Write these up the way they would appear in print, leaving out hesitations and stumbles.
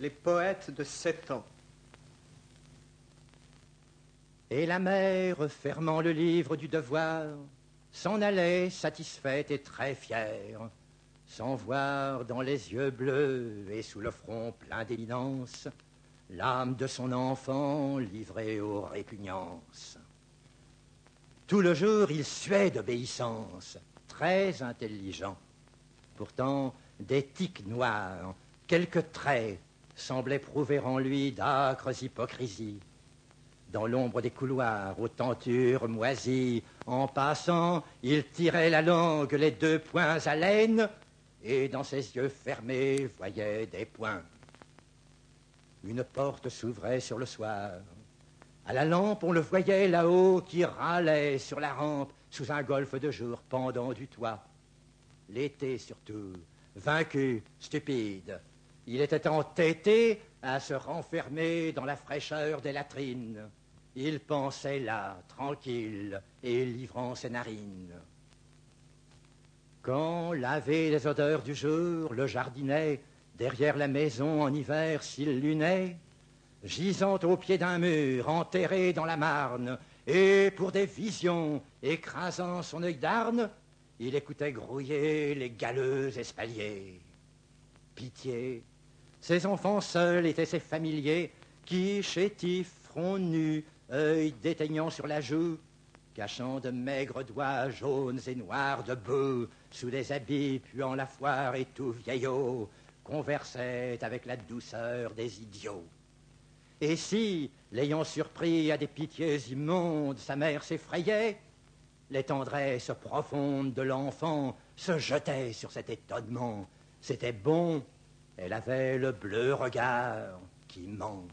les poètes de 7 ans. Et la mère, fermant le livre du devoir, s'en allait satisfaite et très fière, sans voir dans les yeux bleus et sous le front plein d'éminence l'âme de son enfant livrée aux répugnances. Tout le jour, il suait d'obéissance, très intelligent. Pourtant, des tics noirs, quelques traits, semblaient prouver en lui d'âcres hypocrisies. Dans l'ombre des couloirs, aux tentures moisies, en passant, il tirait la langue, les 2 poings à l'aine, et dans ses yeux fermés voyait des points. Une porte s'ouvrait sur le soir. À la lampe, on le voyait là-haut qui râlait sur la rampe sous un golfe de jour pendant du toit. L'été surtout, vaincu, stupide, il était entêté à se renfermer dans la fraîcheur des latrines. Il pensait là, tranquille, et livrant ses narines. Quand, lavé des odeurs du jour, le jardinet, derrière la maison en hiver s'illuminait, gisant au pied d'un mur, enterré dans la marne, et pour des visions, écrasant son œil d'arne, il écoutait grouiller les galeux espaliers. Pitié, ses enfants seuls étaient ses familiers, qui, chétifs, front nu, œil déteignant sur la joue, cachant de maigres doigts jaunes et noirs de boue, sous des habits puant la foire et tout vieillot, conversaient avec la douceur des idiots. Et si, l'ayant surpris à des pitiés immondes, sa mère s'effrayait, les tendresses profondes de l'enfant se jetaient sur cet étonnement. C'était bon, elle avait le bleu regard qui ment.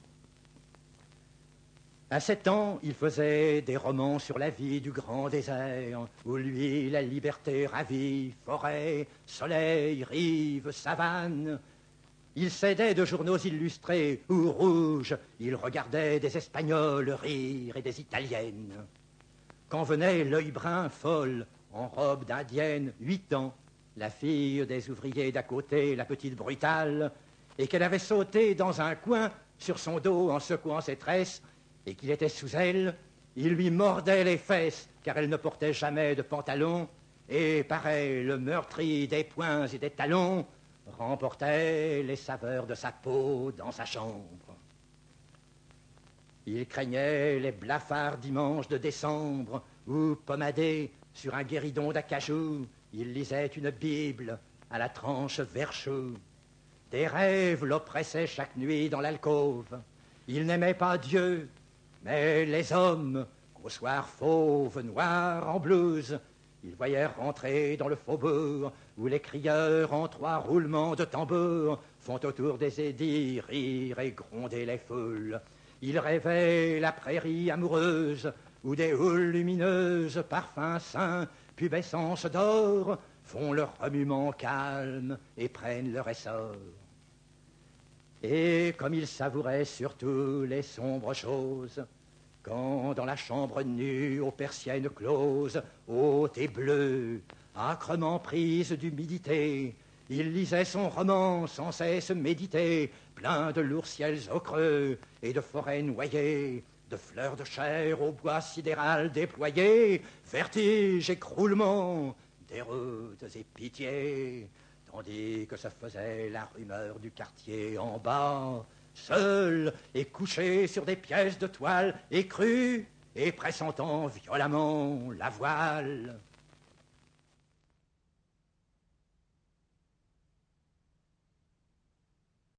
À 7 ans, il faisait des romans sur la vie du grand désert, où lui, la liberté ravie, forêt, soleil, rive, savane. Il s'aidait de journaux illustrés ou rouges, il regardait des Espagnols rire et des Italiennes. Quand venait l'œil brun folle, en robe d'indienne, 8 ans, la fille des ouvriers d'à côté, la petite brutale, et qu'elle avait sauté dans un coin sur son dos en secouant ses tresses, et qu'il était sous elle, il lui mordait les fesses, car elle ne portait jamais de pantalon, et pareil, le meurtri des poings et des talons remportait les saveurs de sa peau dans sa chambre. Il craignait les blafards dimanches de décembre, où, pommadé sur un guéridon d'acajou, il lisait une Bible à la tranche verchue. Des rêves l'oppressaient chaque nuit dans l'alcôve. Il n'aimait pas Dieu, mais les hommes, qu'au soir fauve, noir en blouse, il voyait rentrer dans le faubourg, où les crieurs en 3 roulements de tambour font autour des édits rire et gronder les foules. Il rêvait la prairie amoureuse, où des houles lumineuses, parfums sains, pubescence d'or, font leur remuement calme et prennent leur essor. Et comme il savourait surtout les sombres choses, quand dans la chambre nue aux persiennes closes, haute et bleue, âcrement prise d'humidité, il lisait son roman sans cesse médité, plein de lourds ciels au creux et de forêts noyées, de fleurs de chair au bois sidéral déployé, vertige, écroulement, déroutes et pitié, tandis que se faisait la rumeur du quartier en bas, seul et couché sur des pièces de toile écrues et pressentant violemment la voile.